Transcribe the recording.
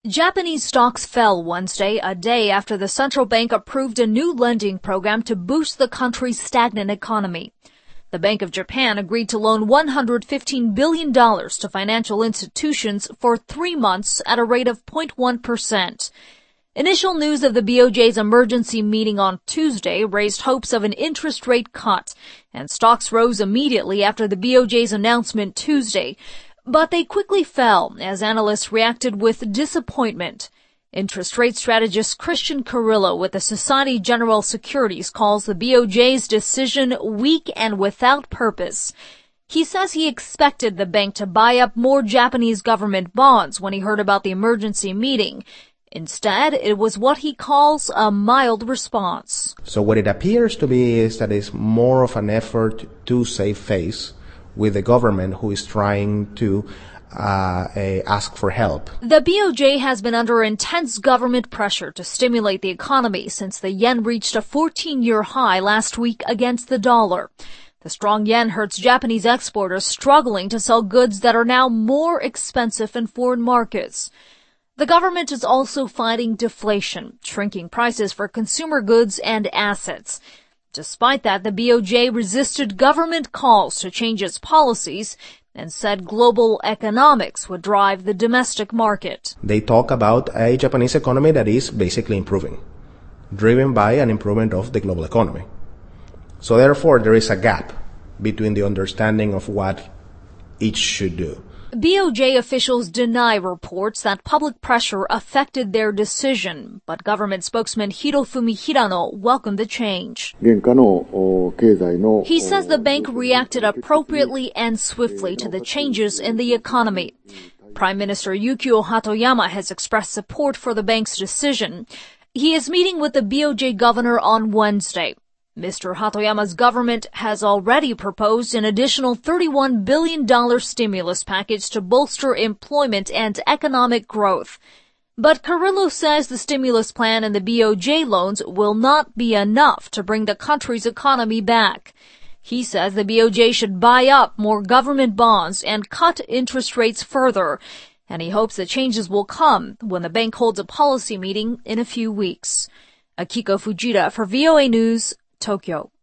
Japanese stocks fell Wednesday, a day after the central bank approved a new lending program to boost the country's stagnant economy. The Bank of Japan agreed to loan $115 billion to financial institutions for 3 months at a rate of 0.1%. Initial news of the BOJ's emergency meeting on Tuesday raised hopes of an interest rate cut, and stocks rose immediately after the BOJ's announcement Tuesday. But they quickly fell as analysts reacted with disappointment. Interest rate strategist Christian Carrillo with the Societe Generale Securities calls the BOJ's decision weak and without purpose. He says he expected the bank to buy up more Japanese government bonds when he heard about the emergency meeting. Instead, it was what he calls a mild response. So what it appears to be is that it's more of an effort to save face with the government who is trying to ask for help. The BOJ has been under intense government pressure to stimulate the economy since the yen reached a 14-year high last week against the dollar. The strong yen hurts Japanese exporters struggling to sell goods that are now more expensive in foreign markets. The government is also fighting deflation, shrinking prices for consumer goods and assets. Despite that, the BOJ resisted government calls to change its policies and said global economics would drive the domestic market. They talk about a Japanese economy that is basically improving, driven by an improvement of the global economy. So therefore, there is a gap between the understanding of what each should do. BOJ officials deny reports that public pressure affected their decision, but government spokesman Hirofumi Hirano welcomed the change. He says the bank reacted appropriately and swiftly to the changes in the economy. Prime Minister Yukio Hatoyama has expressed support for the bank's decision. He is meeting with the BOJ governor on Wednesday. Mr. Hatoyama's government has already proposed an additional $31 billion stimulus package to bolster employment and economic growth. But Carrillo says the stimulus plan and the BOJ loans will not be enough to bring the country's economy back. He says the BOJ should buy up more government bonds and cut interest rates further, and he hopes the changes will come when the bank holds a policy meeting in a few weeks. Akiko Fujita for VOA News, Tokyo.